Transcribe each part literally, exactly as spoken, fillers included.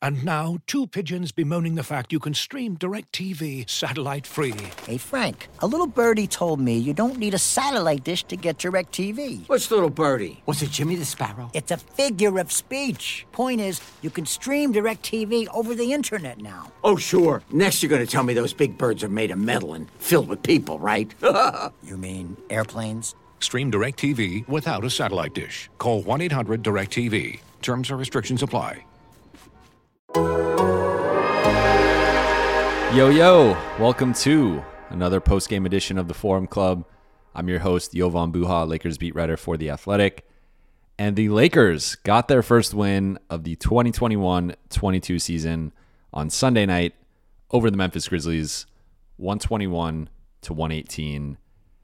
And now, two pigeons bemoaning the fact you can stream DirecTV satellite-free. Hey, Frank, a little birdie told me you don't need a satellite dish to get DirecTV. What's little birdie? Was it Jimmy the Sparrow? It's a figure of speech. Point is, you can stream DirecTV over the internet now. Oh, sure. Next you're going to tell me those big birds are made of metal and filled with people, right? You mean airplanes? Stream DirecTV without a satellite dish. Call one eight hundred direct T V. Terms and restrictions apply. Yo, yo, welcome to another post-game edition of the Forum Club. I'm your host, Jovan Buha, Lakers beat writer for The Athletic. And the Lakers got their first win of the twenty twenty-one twenty-two season on Sunday night over the Memphis Grizzlies, one twenty-one to one eighteen.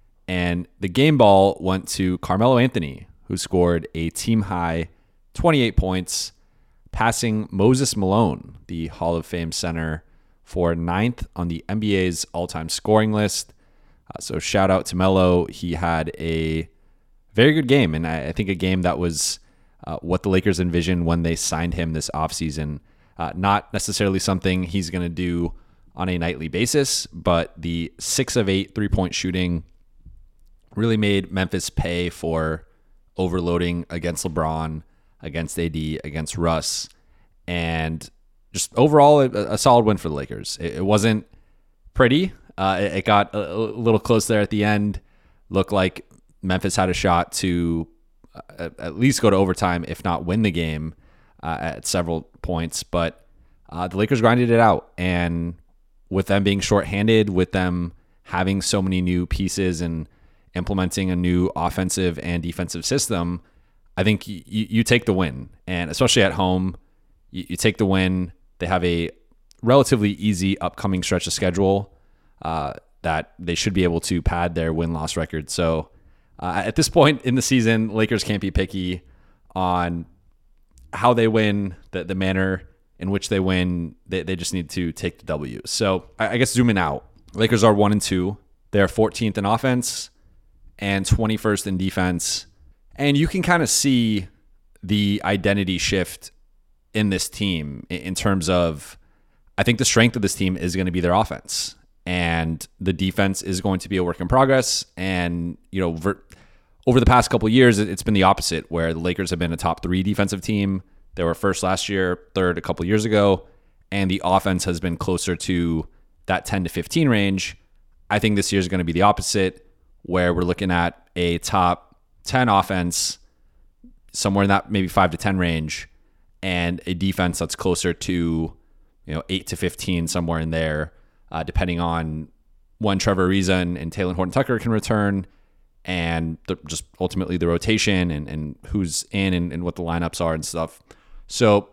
And the game ball went to Carmelo Anthony, who scored a team-high twenty-eight points, passing Moses Malone, the Hall of Fame center, for ninth on the N B A's all-time scoring list. Uh, so shout out to Melo. He had a very good game, and I, I think a game that was uh, what the Lakers envisioned when they signed him this offseason. Uh, not necessarily something he's going to do on a nightly basis, but the six of eight three-point shooting really made Memphis pay for overloading against LeBron, against A D, against Russ, and just overall a, a solid win for the Lakers. It, it wasn't pretty. Uh, it, it got a, a little close there at the end. Looked like Memphis had a shot to uh, at least go to overtime, if not win the game uh, at several points. But uh, the Lakers grinded it out, and with them being shorthanded, with them having so many new pieces and implementing a new offensive and defensive system, I think you, you take the win. And especially at home, you, you take the win. They have a relatively easy upcoming stretch of schedule uh, that they should be able to pad their win-loss record. So uh, at this point in the season, Lakers can't be picky on how they win, the, the manner in which they win. They, they just need to take the W. So I, I guess zooming out, Lakers are one and two. They're fourteenth in offense and twenty-first in defense. And you can kind of see the identity shift in this team in terms of, I think the strength of this team is going to be their offense, and the defense is going to be a work in progress. And, you know, ver- over the past couple of years, it's been the opposite, where the Lakers have been a top three defensive team. They were first last year, third a couple of years ago, and the offense has been closer to that ten to fifteen range. I think this year is going to be the opposite, where we're looking at a top ten offense, somewhere in that maybe five to ten range, and a defense that's closer to, you know, eight to fifteen, somewhere in there, uh, depending on when Trevor Ariza and, and Talen Horton-Tucker can return, and the, just ultimately the rotation and, and who's in and, and what the lineups are and stuff. So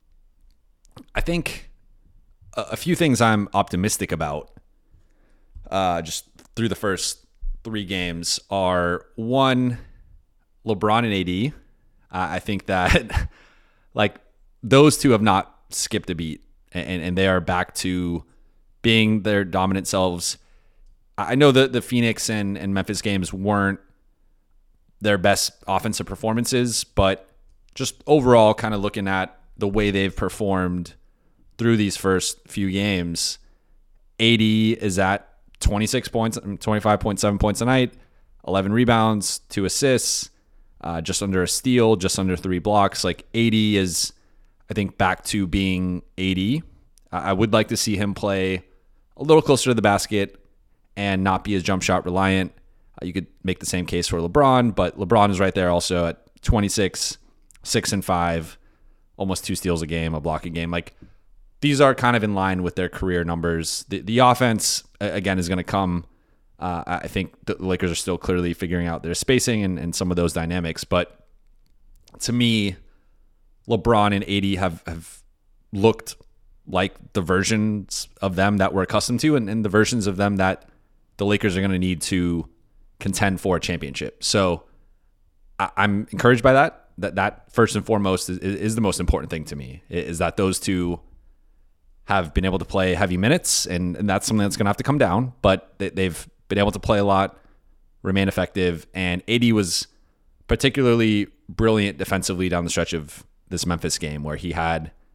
I think a, a few things I'm optimistic about uh, just through the first three games are, one, LeBron and A D. Uh, I think that like those two have not skipped a beat, and, and they are back to being their dominant selves. I know that the Phoenix and, and Memphis games weren't their best offensive performances, but just overall kind of looking at the way they've performed through these first few games, A D is at twenty-six points, twenty-five point seven points a night, eleven rebounds, two assists, uh, just under a steal, just under three blocks. Like A D is, I think, back to being A D. I would like to see him play a little closer to the basket and not be as jump shot reliant. Uh, you could make the same case for LeBron, but LeBron is right there also at twenty-six, six and five, almost two steals a game, a block a game. Like, these are kind of in line with their career numbers. The, the offense, again, is going to come. Uh, I think the Lakers are still clearly figuring out their spacing and, and some of those dynamics. But to me, LeBron and A D have, have looked like the versions of them that we're accustomed to, and, and the versions of them that the Lakers are going to need to contend for a championship. So I, I'm encouraged by that. That that first and foremost is, is the most important thing to me, is that those two have been able to play heavy minutes, and, and that's something that's going to have to come down, but they, they've been able to play a lot, remain effective, and A D was particularly brilliant defensively down the stretch of this Memphis game, where he had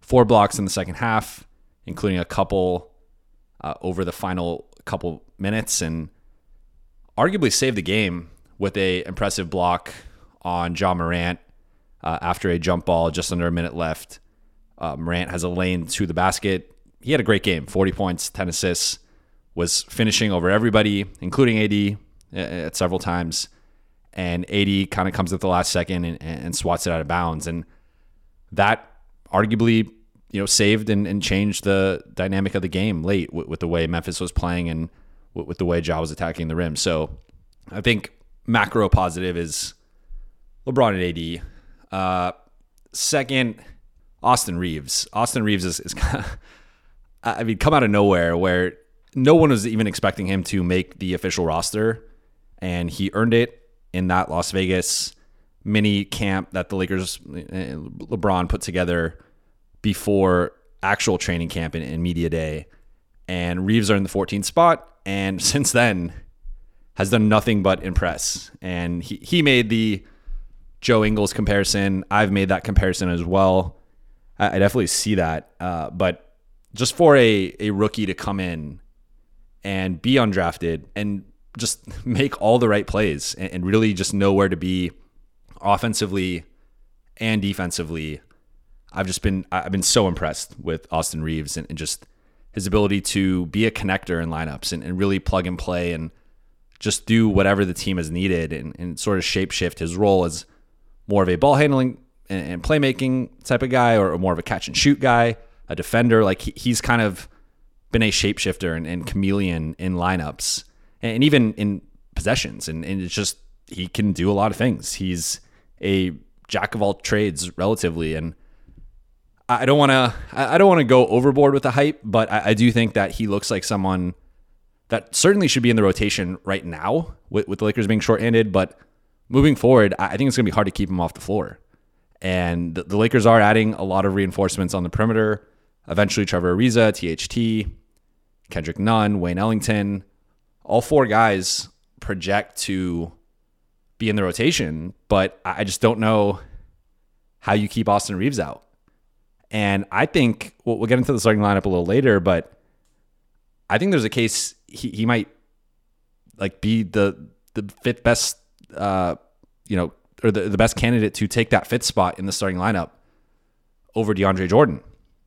four blocks in the second half, including a couple uh, over the final couple minutes, and arguably saved the game with a impressive block on Ja Morant uh, after a jump ball just under a minute left. Uh, Morant has a lane to the basket. He had a great game, forty points, ten assists, was finishing over everybody, including A D at several times. And A D kind of comes at the last second and, and swats it out of bounds. And that arguably, you know, saved and, and changed the dynamic of the game late with, with the way Memphis was playing and with, with the way Ja was attacking the rim. So I think macro positive is LeBron and A D. Uh, second, Austin Reeves. Austin Reeves is, is kind of, I mean, come out of nowhere where no one was even expecting him to make the official roster, and he earned it in that Las Vegas mini camp that the Lakers, LeBron put together before actual training camp and, and media day. And Reeves are in the fourteenth spot, and since then has done nothing but impress. And he, he made the Joe Ingles comparison. I've made that comparison as well. I, I definitely see that. Uh, but just for a, a rookie to come in and be undrafted and just make all the right plays and, and really just know where to be offensively and defensively, I've just been I've been so impressed with Austin Reeves and, and just his ability to be a connector in lineups and, and really plug and play and just do whatever the team has needed and, and sort of shape shift his role as more of a ball handling and, and playmaking type of guy, or, or more of a catch and shoot guy, a defender. Like he, he's kind of been a shapeshifter and, and chameleon in lineups and even in possessions. And, and it's just, he can do a lot of things. He's a jack of all trades relatively. And I don't want to, I don't want to go overboard with the hype, but I, I do think that he looks like someone that certainly should be in the rotation right now with, with the Lakers being shorthanded. But moving forward, I think it's going to be hard to keep him off the floor. And the, the Lakers are adding a lot of reinforcements on the perimeter. Eventually, Trevor Ariza, T H T, Kendrick Nunn, Wayne Ellington, all four guys project to be in the rotation, but I just don't know how you keep Austin Reeves out. And I think we'll, we'll get into the starting lineup a little later, but I think there's a case he, he might like be the the fifth best, uh, you know, or the, the best candidate to take that fifth spot in the starting lineup over DeAndre Jordan.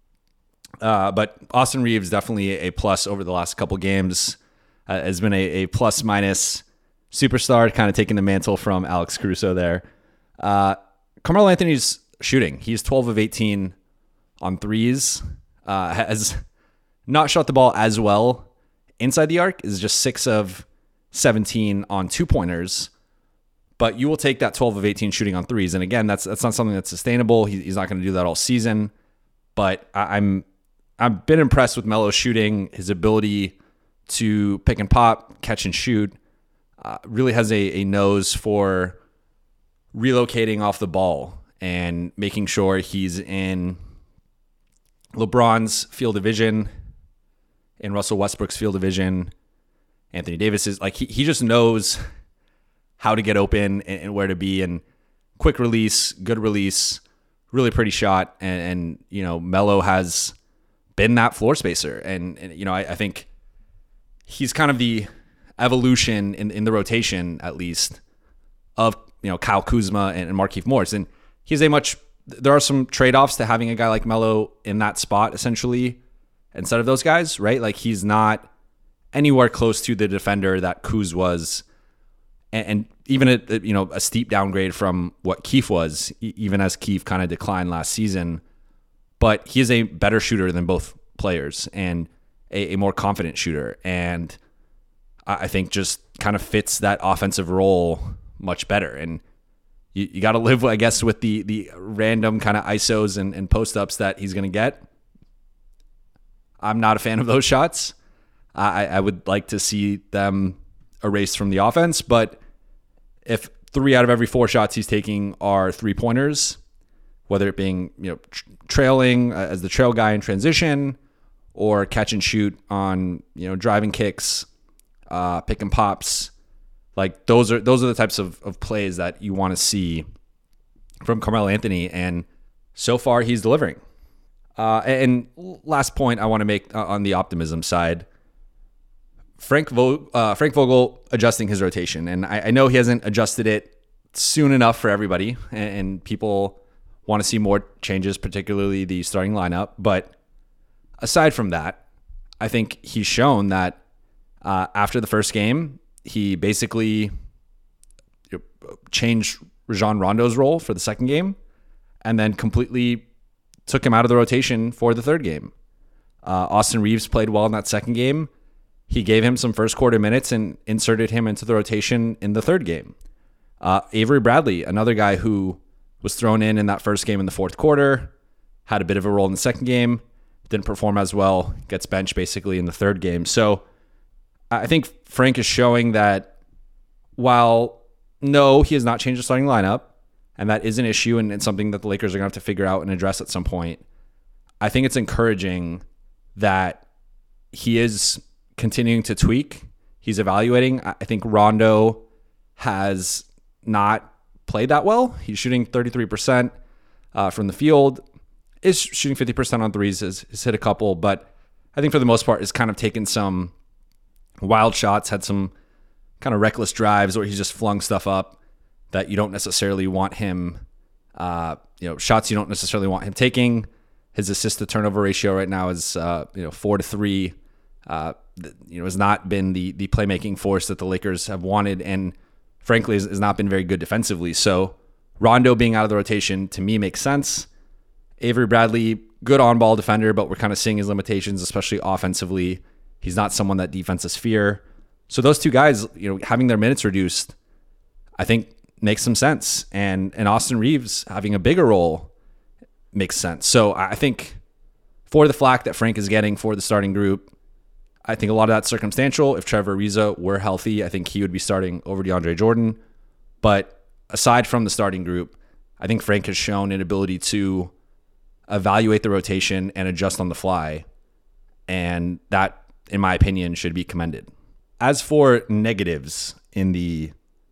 Uh, but Austin Reeves definitely a plus over the last couple games. Uh, has been a, a plus minus superstar, kind of taking the mantle from Alex Caruso there. Uh, Carmelo Anthony's shooting. He's twelve of eighteen on threes. Uh, has not shot the ball as well inside the arc. Is just six of seventeen on two pointers. But you will take that twelve of eighteen shooting on threes. And again, that's that's not something that's sustainable. He, he's not going to do that all season. But I, I'm I've been impressed with Melo's shooting, his ability to pick and pop, catch and shoot. Uh, really has a, a nose for relocating off the ball and making sure he's in LeBron's field of vision, in Russell Westbrook's field of vision, Anthony Davis is like, he, he just knows how to get open and, and where to be, and quick release, good release, really pretty shot. And, and you know, Melo has been that floor spacer. And, and you know, I, I think he's kind of the evolution in, in the rotation, at least, of, you know, Kyle Kuzma and, and Markieff Morris. And he's a much, there are some trade-offs to having a guy like Melo in that spot, essentially, instead of those guys, right? Like, he's not anywhere close to the defender that Kuz was, and, and even a, you know, a steep downgrade from what Keith was, even as Keith kind of declined last season. But he is a better shooter than both players, and a, a more confident shooter. And I think just kind of fits that offensive role much better. And you, you got to live, I guess, with the the random kind of I S Os and, and post-ups that he's going to get. I'm not a fan of those shots. I, I would like to see them erased from the offense. But if three out of every four shots he's taking are three-pointers, whether it being, you know, tr- trailing uh, as the trail guy in transition, or catch and shoot on, you know, driving kicks, uh, pick and pops, like those are those are the types of, of plays that you want to see from Carmelo Anthony, and so far he's delivering. Uh, and last point I want to make on the optimism side, Frank, Vo- uh, Frank Vogel adjusting his rotation. And I, I know he hasn't adjusted it soon enough for everybody, and, and people want to see more changes, particularly the starting lineup. But aside from that, I think he's shown that uh, after the first game, he basically changed Rajon Rondo's role for the second game and then completely took him out of the rotation for the third game. Uh, Austin Reeves played well in that second game. He gave him some first quarter minutes and inserted him into the rotation in the third game. Uh, Avery Bradley, another guy who was thrown in in that first game in the fourth quarter, had a bit of a role in the second game, didn't perform as well, gets benched basically in the third game. So I think Frank is showing that while no, he has not changed the starting lineup, and that is an issue and it's something that the Lakers are going to have to figure out and address at some point, I think it's encouraging that he is continuing to tweak. He's evaluating. I think Rondo has not played that well. He's shooting thirty-three percent uh, from the field, is shooting fifty percent on threes, has, has hit a couple, but I think for the most part has kind of taken some wild shots, had some kind of reckless drives where he's just flung stuff up that you don't necessarily want him, uh, you know, shots you don't necessarily want him taking. His assist to turnover ratio right now is, uh, you know, four to three. Uh, you know, has not been the the playmaking force that the Lakers have wanted, and frankly has, has not been very good defensively. So Rondo being out of the rotation to me makes sense. Avery Bradley, good on-ball defender, but we're kind of seeing his limitations, especially offensively. He's not someone that defenses fear. So those two guys, you know, having their minutes reduced, I think makes some sense. And and Austin Reeves having a bigger role makes sense. So I think for the flack that Frank is getting for the starting group, I think a lot of that's circumstantial. If Trevor Ariza were healthy, I think he would be starting over DeAndre Jordan. But aside from the starting group, I think Frank has shown an ability to evaluate the rotation and adjust on the fly. And that, in my opinion, should be commended. As for negatives in the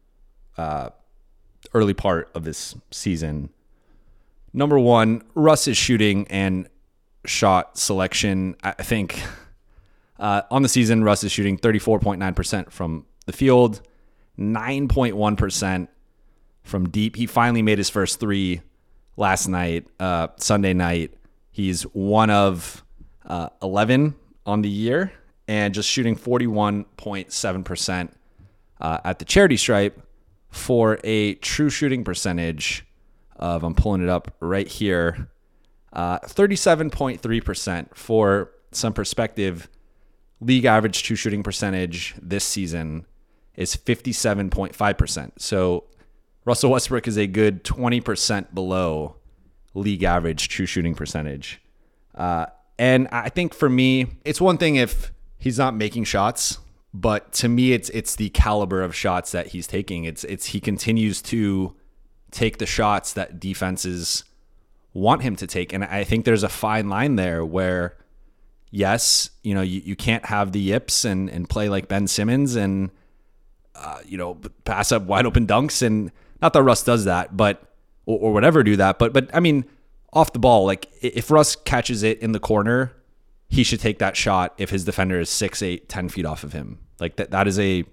uh, early part of this season, number one, Russ's shooting and shot selection. I think uh, on the season, Russ is shooting thirty-four point nine percent from the field, nine point one percent from deep. He finally made his first three last night, uh, Sunday night. He's one of uh, eleven on the year and just shooting forty-one point seven percent uh, at the charity stripe for a true shooting percentage of, I'm pulling it up right here, uh, thirty-seven point three percent. For some perspective, league average true shooting percentage this season is fifty-seven point five percent. So Russell Westbrook is a good twenty percent below league average true shooting percentage. Uh, and I think for me, it's one thing if he's not making shots, but to me, it's it's the caliber of shots that he's taking. It's it's he continues to take the shots that defenses want him to take. And I think there's a fine line there where, yes, you know, you, you can't have the yips and, and play like Ben Simmons and, uh, you know, pass up wide open dunks. And not that Russ does that, but, or, or whatever do that. But, but I mean, off the ball, like if Russ catches it in the corner, he should take that shot if his defender is six, eight, ten feet off of him. Like that, that is a,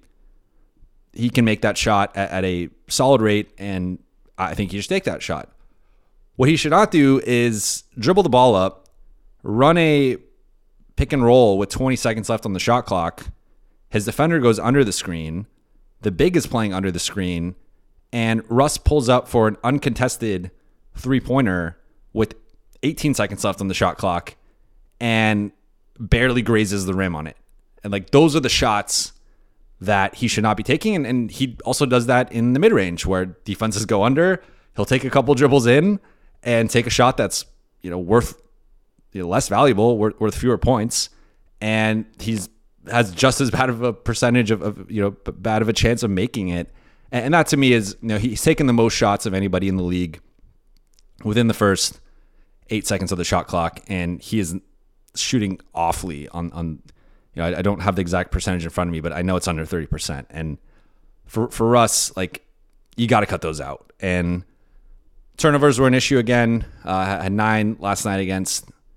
he can make that shot at, at a solid rate, and I think he should take that shot. What he should not do is dribble the ball up, run a pick and roll with twenty seconds left on the shot clock. His defender goes under the screen. The big is playing under the screen, and Russ pulls up for an uncontested three-pointer with eighteen seconds left on the shot clock and barely grazes the rim on it. And like those are the shots that he should not be taking. And, and he also does that in the mid-range where defenses go under. He'll take a couple dribbles in and take a shot that's, you know, worth, you know, less valuable, worth, worth fewer points. And he's has just as bad of a percentage of, of, you know, bad of a chance of making it. And, and that to me is, you know, he's taken the most shots of anybody in the league within the first eight seconds of the shot clock. And he is shooting awfully on, on, you know, I, I don't have the exact percentage in front of me, but I know it's under thirty percent. And for, for us, like, you got to cut those out. And turnovers were an issue again. Uh, had nine last night against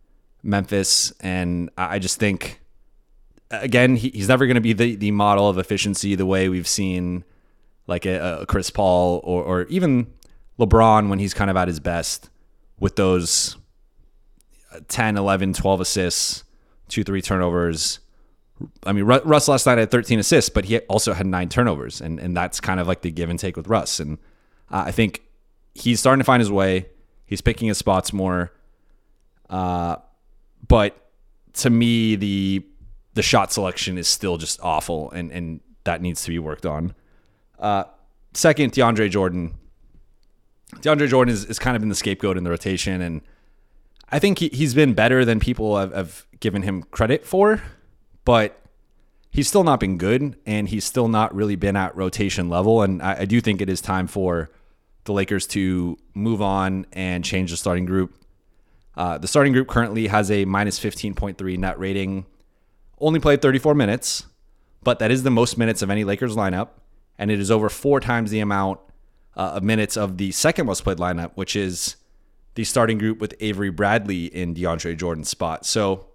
Memphis. And I just think, again, he, he's never going to be the, the model of efficiency the way we've seen like a, a Chris Paul or, or even LeBron when he's kind of at his best with those ten, eleven, twelve assists, two, three turnovers. I mean, Russ last night had thirteen assists, but he also had nine turnovers. And, and that's kind of like the give and take with Russ. And uh, I think he's starting to find his way. He's picking his spots more. Uh, but to me, the the shot selection is still just awful, and, and that needs to be worked on. Uh, second, DeAndre Jordan. DeAndre Jordan is, is kind of been the scapegoat in the rotation, and I think he, he's been better than people have, have given him credit for, but he's still not been good, and he's still not really been at rotation level, and I, I do think it is time for the Lakers to move on and change the starting group. Uh, the starting group currently has a minus fifteen point three net rating, only played thirty-four minutes, but that is the most minutes of any Lakers lineup, and it is over four times the amount uh, of minutes of the second most played lineup, which is the starting group with Avery Bradley in DeAndre Jordan's spot. So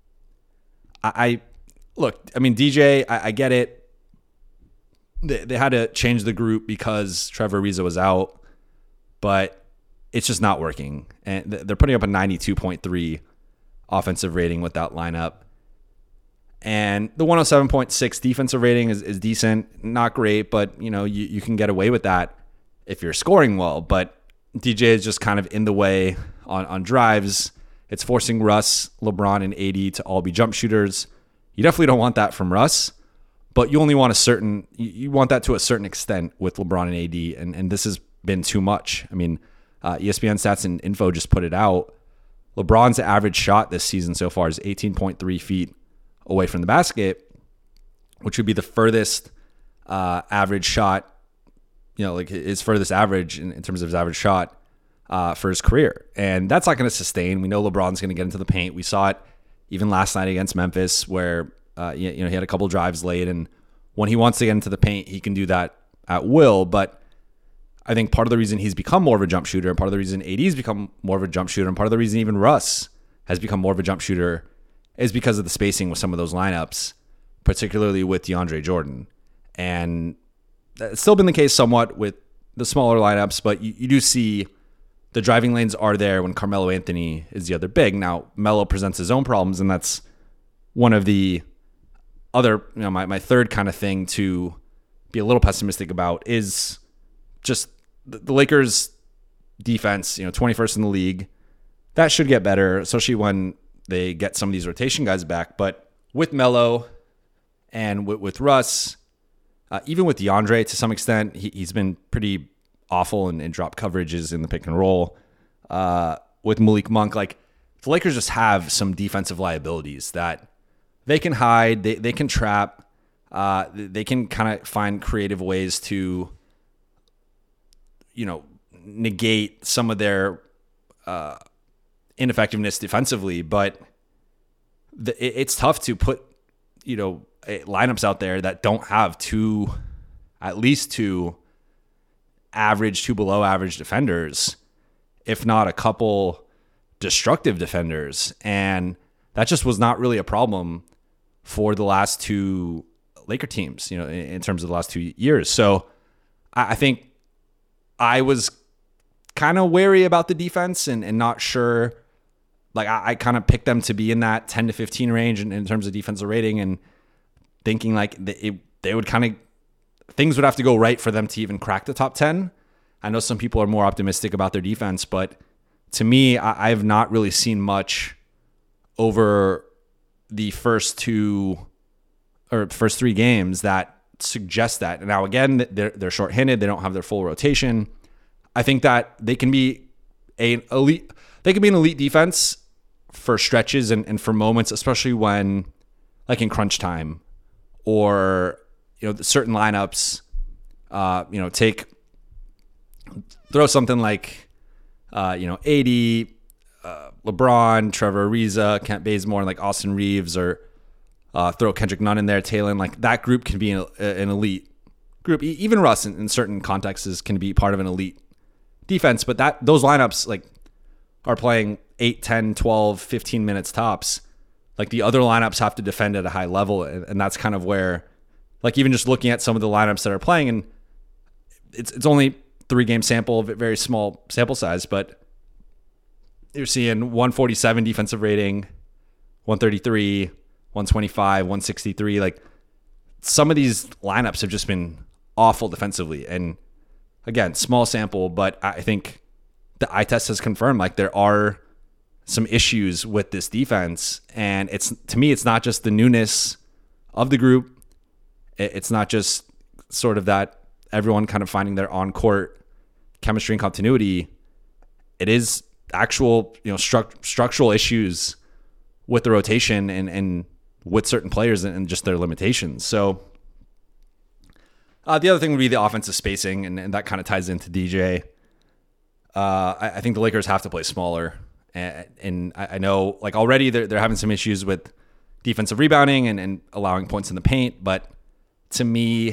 I, I look, I mean, D J, I, I get it. They, they had to change the group because Trevor Ariza was out, but it's just not working. And they're putting up a ninety-two point three offensive rating with that lineup. And the one oh seven point six defensive rating is, is decent, not great, but you know, you, you can get away with that if you're scoring well. But D J is just kind of in the way on, on drives. It's forcing Russ, LeBron, and A D to all be jump shooters. You definitely don't want that from Russ, but you only want a certain, you want that to a certain extent with LeBron and A D, and, and this has been too much. I mean, uh, E S P N Stats and Info just put it out. LeBron's average shot this season so far is eighteen point three feet away from the basket, which would be the furthest uh, average shot, you know, like his furthest average in, in terms of his average shot uh, for his career. And that's not going to sustain. We know LeBron's going to get into the paint. We saw it even last night against Memphis where, uh, you, you know, he had a couple drives late, and when he wants to get into the paint, he can do that at will. But I think part of the reason he's become more of a jump shooter, and part of the reason A D's become more of a jump shooter, and part of the reason even Russ has become more of a jump shooter is because of the spacing with some of those lineups, particularly with DeAndre Jordan. And that's still been the case somewhat with the smaller lineups, but you, you do see the driving lanes are there when Carmelo Anthony is the other big. Now, Melo presents his own problems, and that's one of the other, you know, my, my third kind of thing to be a little pessimistic about is just the, the Lakers defense, you know, twenty-first in the league. That should get better, especially when they get some of these rotation guys back. But with Melo and with, with Russ, uh, even with DeAndre to some extent, he, he's been pretty awful in, in drop coverages in the pick and roll. Uh, with Malik Monk, like the Lakers just have some defensive liabilities that they can hide, they, they can trap, uh, they can kind of find creative ways to, you know, negate some of their uh, ineffectiveness defensively, but the, it, it's tough to put, you know, lineups out there that don't have two, at least two average, two below average defenders, if not a couple destructive defenders. And that just was not really a problem for the last two Laker teams, you know, in, in terms of the last two years. So I, I think I was kind of wary about the defense and, and not sure. Like I, I kind of picked them to be in that ten to fifteen range in, in terms of defensive rating, and thinking like it, they would kind of, things would have to go right for them to even crack the top ten. I know some people are more optimistic about their defense, but to me, I, I've not really seen much over the first two or first three games that suggest that. Now, again, they're they're shorthanded. They don't have their full rotation. I think that they can be a elite. They can be an elite defense for stretches and, and for moments, especially when, like in crunch time, or you know, certain lineups. Uh, you know, take throw something like uh, you know, A D, uh, LeBron, Trevor Ariza, Kent Bazemore, and like Austin Reeves, or uh, throw Kendrick Nunn in there, Taylor. Like that group can be an, an elite group. Even Russ, in, in certain contexts, can be part of an elite defense. But that those lineups like are playing eight, ten, twelve, fifteen minutes tops, like the other lineups have to defend at a high level. And that's kind of where, like even just looking at some of the lineups that are playing, and it's it's only three game sample, very small sample size, but you're seeing one forty-seven defensive rating, one thirty-three, one twenty-five, one sixty-three. Like some of these lineups have just been awful defensively. And again, small sample, but I think the eye test has confirmed like there are some issues with this defense. And it's, to me, it's not just the newness of the group. It's not just sort of that everyone kind of finding their on-court chemistry and continuity. It is actual, you know, stru- structural issues with the rotation and, and with certain players and just their limitations. So uh, the other thing would be the offensive spacing, and, and that kind of ties into D J. Uh, I, I think the Lakers have to play smaller. And, and I, I know like already they're, they're having some issues with defensive rebounding and, and allowing points in the paint. But to me,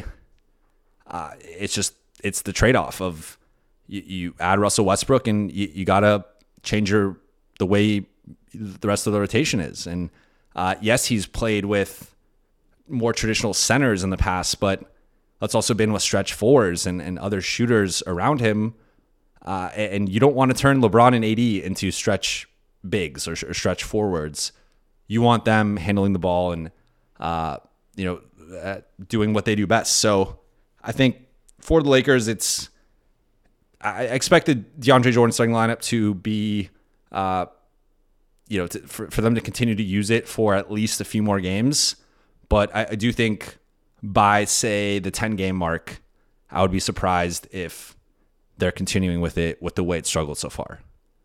uh, it's just, it's the trade-off of you, you add Russell Westbrook and you, you got to change your, the way the rest of the rotation is. And uh, yes, he's played with more traditional centers in the past, but that's also been with stretch fours and, and other shooters around him. Uh, and you don't want to turn LeBron and A D into stretch bigs or, or stretch forwards. You want them handling the ball and, uh, you know, uh, doing what they do best. So I think for the Lakers, it's, I expected DeAndre Jordan's starting lineup to be, uh, you know, to, for, for them to continue to use it for at least a few more games. But I, I do think by, say, the ten-game mark, I would be surprised if they're continuing with it with the way it struggled so far.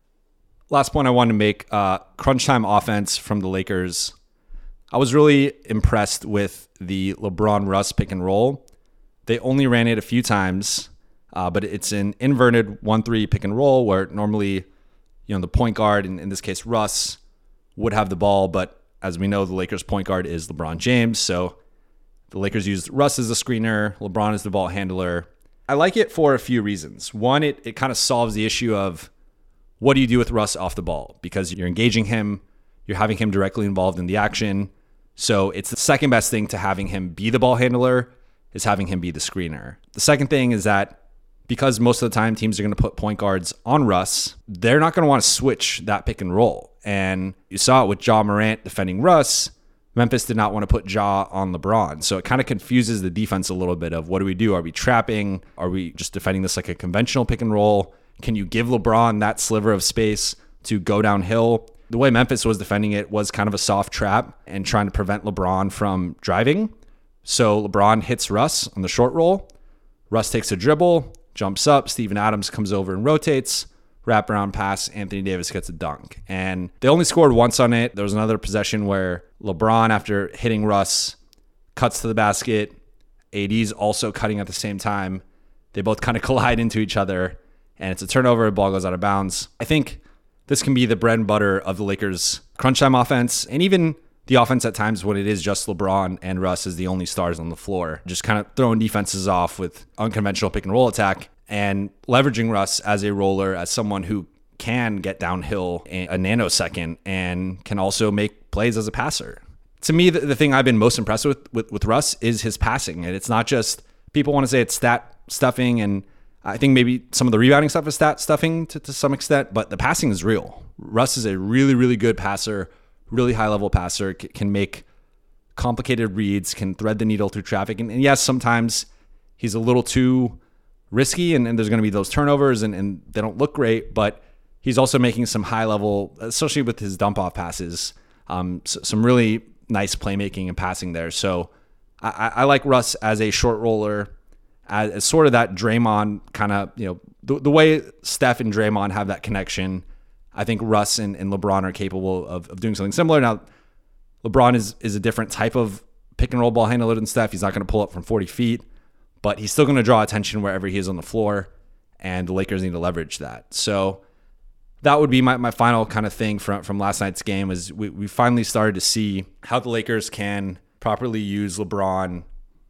Last point I wanted to make, uh, crunch time offense from the Lakers. I was really impressed with the LeBron-Russ pick and roll. They only ran it a few times, uh, but it's an inverted one three pick and roll where normally, you know, the point guard, in, in this case Russ, would have the ball. But as we know, the Lakers point guard is LeBron James. So the Lakers used Russ as a screener, LeBron as the ball handler. I like it for a few reasons. One, it, it kind of solves the issue of what do you do with Russ off the ball? Because you're engaging him, you're having him directly involved in the action. So it's the second best thing to having him be the ball handler is having him be the screener. The second thing is that because most of the time teams are going to put point guards on Russ, they're not going to want to switch that pick and roll. And you saw it with Ja Morant defending Russ. Memphis did not want to put Ja on LeBron. So it kind of confuses the defense a little bit of what do we do? Are we trapping? Are we just defending this like a conventional pick and roll? Can you give LeBron that sliver of space to go downhill? The way Memphis was defending it was kind of a soft trap and trying to prevent LeBron from driving. So LeBron hits Russ on the short roll. Russ takes a dribble, jumps up. Steven Adams comes over and rotates. Wraparound pass, Anthony Davis gets a dunk. And they only scored once on it. There was another possession where LeBron, after hitting Russ, cuts to the basket. A D's also cutting at the same time. They both kind of collide into each other. And it's a turnover. The ball goes out of bounds. I think this can be the bread and butter of the Lakers' crunch time offense. And even the offense at times when it is just LeBron and Russ as the only stars on the floor. Just kind of throwing defenses off with unconventional pick and roll attack. And leveraging Russ as a roller, as someone who can get downhill in a nanosecond and can also make plays as a passer. To me, the, the thing I've been most impressed with, with with Russ is his passing. And it's not just, people want to say it's stat stuffing, and I think maybe some of the rebounding stuff is stat stuffing to, to some extent, but the passing is real. Russ is a really, really good passer, really high-level passer, c- can make complicated reads, can thread the needle through traffic. And, and yes, sometimes he's a little too risky, and, and there's going to be those turnovers, and, and they don't look great, but he's also making some high level, especially with his dump off passes, um, so, some really nice playmaking and passing there. So I, I like Russ as a short roller, as, as sort of that Draymond kind of, you know, the, the way Steph and Draymond have that connection. I think Russ and, and LeBron are capable of, of doing something similar. Now, LeBron is, is a different type of pick and roll ball handler than Steph. He's not going to pull up from forty feet. But he's still going to draw attention wherever he is on the floor, and the Lakers need to leverage that. So that would be my, my final kind of thing from, from last night's game is we, we finally started to see how the Lakers can properly use LeBron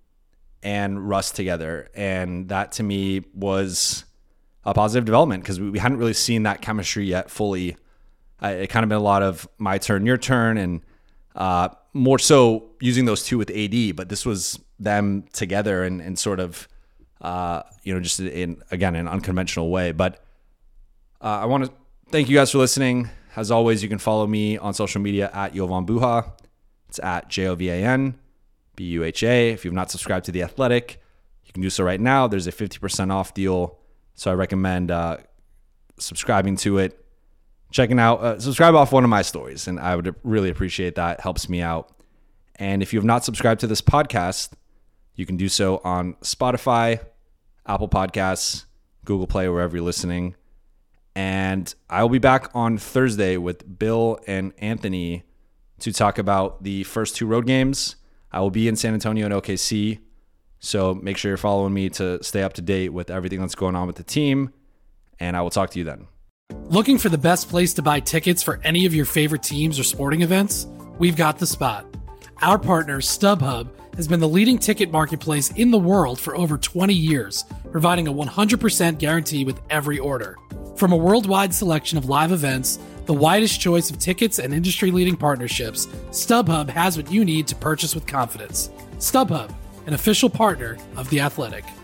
and Russ together. And that to me was a positive development because we, we hadn't really seen that chemistry yet fully I, it kind of been a lot of my turn, your turn, and uh, more so using those two with A D. But this was them together and, and sort of, uh, you know, just in, again, an unconventional way. But uh, I want to thank you guys for listening. As always, you can follow me on social media at Jovan Buha. It's at J O V A N B U H A. If you've not subscribed to The Athletic, you can do so right now. There's a fifty percent off deal. So I recommend uh, subscribing to it, checking out, uh, subscribe off one of my stories. And I would really appreciate that. It helps me out. And if you have not subscribed to this podcast, you can do so on Spotify, Apple Podcasts, Google Play, wherever you're listening. And I will be back on Thursday with Bill and Anthony to talk about the first two road games. I will be in San Antonio and O K C, so make sure you're following me to stay up to date with everything that's going on with the team, and I will talk to you then. Looking for the best place to buy tickets for any of your favorite teams or sporting events? We've got the spot. Our partner, StubHub, has been the leading ticket marketplace in the world for over twenty years, providing a one hundred percent guarantee with every order. From a worldwide selection of live events, the widest choice of tickets and industry-leading partnerships, StubHub has what you need to purchase with confidence. StubHub, an official partner of The Athletic.